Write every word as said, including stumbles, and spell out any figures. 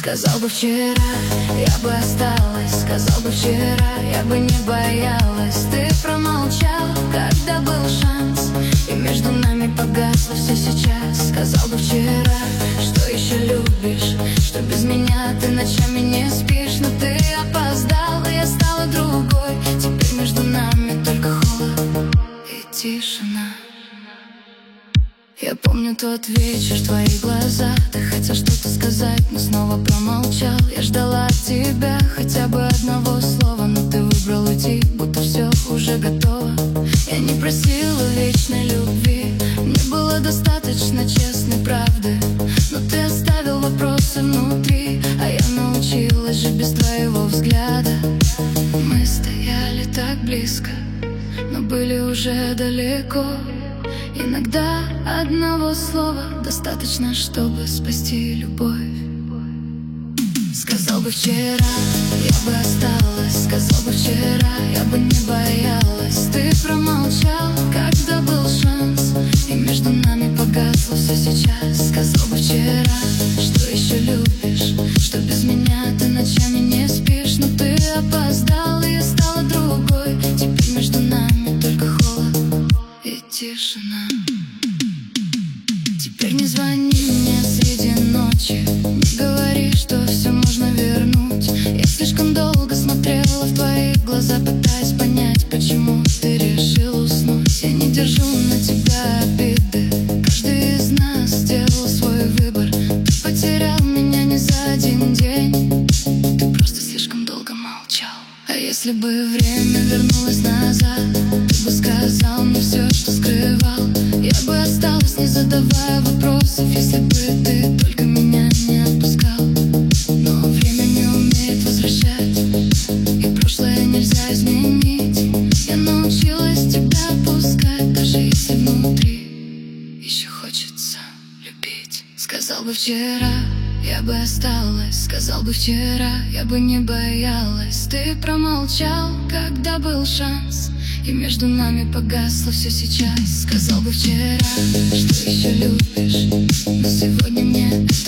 Сказал бы вчера, я бы осталась. Сказал бы вчера, я бы не боялась. Ты промолчал, когда был шанс, и между нами погасло все сейчас. Сказал бы вчера, что еще любишь, что без меня ты ночами не спишь. Но ты опоздал, и я стала другой. Теперь между нами только холод и тишина. Я помню тот вечер, твои глаза. Ты хотел что-то сказать, но снова промолчал. Я ждала от тебя хотя бы одного слова, но ты выбрал уйти, будто все уже готово. Я не просила вечной любви, мне было достаточно честной правды, но ты оставил вопросы внутри, а я научилась жить без твоего взгляда. Мы стояли так близко, но были уже далеко. Иногда одного слова достаточно, чтобы спасти любовь. Сказал бы вчера, я бы осталась. Сказал бы вчера, я бы не боялась. Ты промолчал, когда был шанс, и между нами погасло все сейчас. Сказал бы вчера, что еще любишь, что без меня ты ночами не спишь. Но ты опоздал, и я стала другой. Теперь между нами только холод и тишина. Теперь не звони мне среди ночи, не говори, что все можно вернуть. Я слишком долго смотрела в твои глаза, пытаясь понять, почему ты решил уснуть. Я не держу на тебя обиды, каждый из нас сделал свой выбор. Ты потерял меня не за один день, ты просто слишком долго молчал. А если бы время вернулось назад, ты бы сказал мне все, что скрывал. Я бы осталась, не задавая вопросов, если бы ты только меня не отпускал. Но время не умеет возвращать, и прошлое нельзя изменить. Я научилась тебя отпускать, даже если внутри еще хочется любить. Сказал бы вчера, я бы осталась. Сказал бы вчера, я бы не боялась. Ты промолчал, когда был шанс, и между нами погасло все сейчас. Сказал бы вчера, что еще любишь, но сегодня мне